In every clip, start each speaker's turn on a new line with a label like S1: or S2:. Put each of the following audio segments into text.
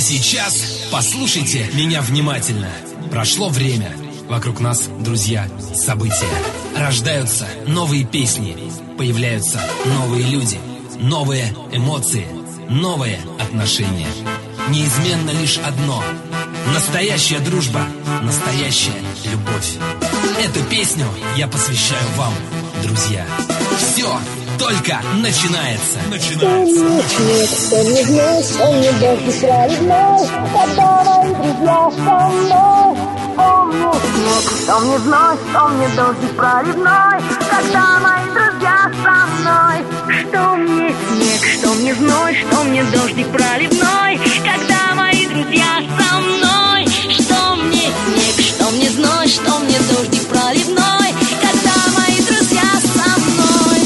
S1: сейчас послушайте меня внимательно. Прошло время. Вокруг нас, друзья, события. Рождаются новые песни. Появляются новые люди. Новые эмоции. Новые отношения. Неизменно лишь одно. Настоящая дружба. Настоящая любовь. Эту песню я посвящаю вам, друзья. Все только начинается.
S2: Что мне вновь, что мне дождь праведной, когда мои друзья со мной. Что мне вновь, что мне дождь проливной, когда мои друзья со мной. Что мне снег, что мне зной, что мне дождик проливной, когда мои друзья со мной. Что мне снег, что мне зной, что мне дождик проливной, когда мои друзья со мной.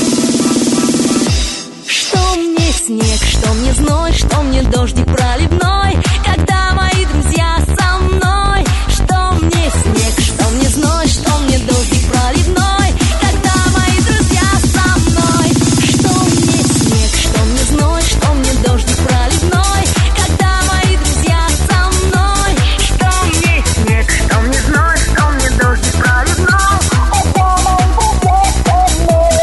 S2: Что мне снег, что мне зной, что мне дождик проливной, когда мои друзья со мной. Что мне снег, что мне зной, что мне дождик проливной, когда мои друзья со мной. Что мне снег, что мне зной, что мне дождик проливной, когда мои друзья со мной. Что мне снег, что мне зной, что мне дождик проливной, когда мои друзья со мной.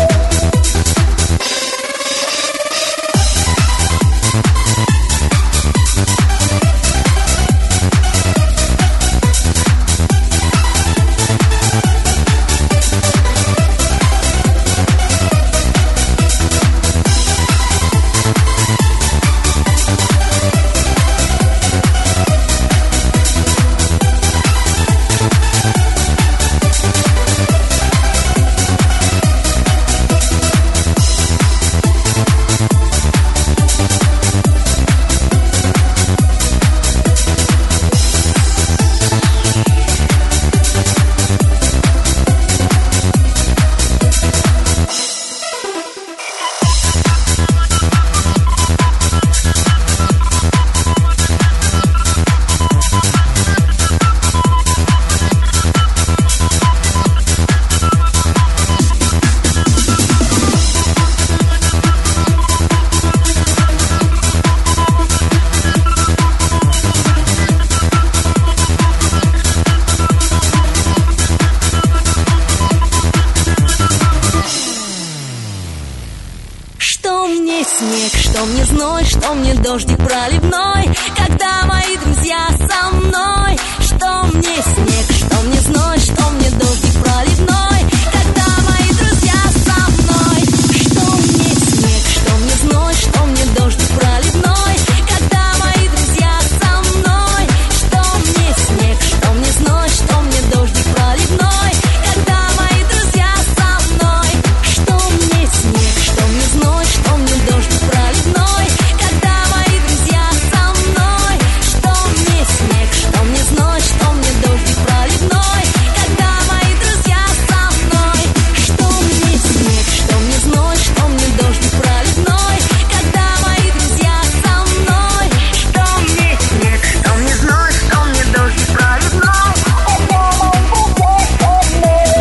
S2: Что мне снег, что мне зной, что мне дождик проливной, когда мои друзья со мной. Что мне снег, что мне зной, что мне дождик проливной, когда мои друзья со мной. Что мне снег, что мне зной, что мне дождик проливной, когда мои друзья со мной. Что мне снег, что мне зной, что мне дождик проливной, когда мои друзья со мной. Что мне снег, что мне зной, что мне дождик проливной, когда мои друзья со мной. Что мне снег, что мне зной, что мне дождик проливной, когда мои друзья со мной. Что мне снег, что мне зной, что мне дождик проливной, когда мои друзья со мной. Что мне снег, что мне зной, что мне дождик проливной, когда мои друзья со мной.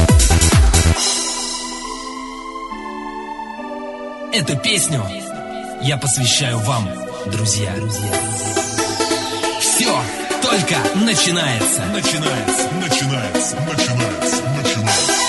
S1: Эту песню я посвящаю вам, друзья. Все только начинается.
S3: Начинается.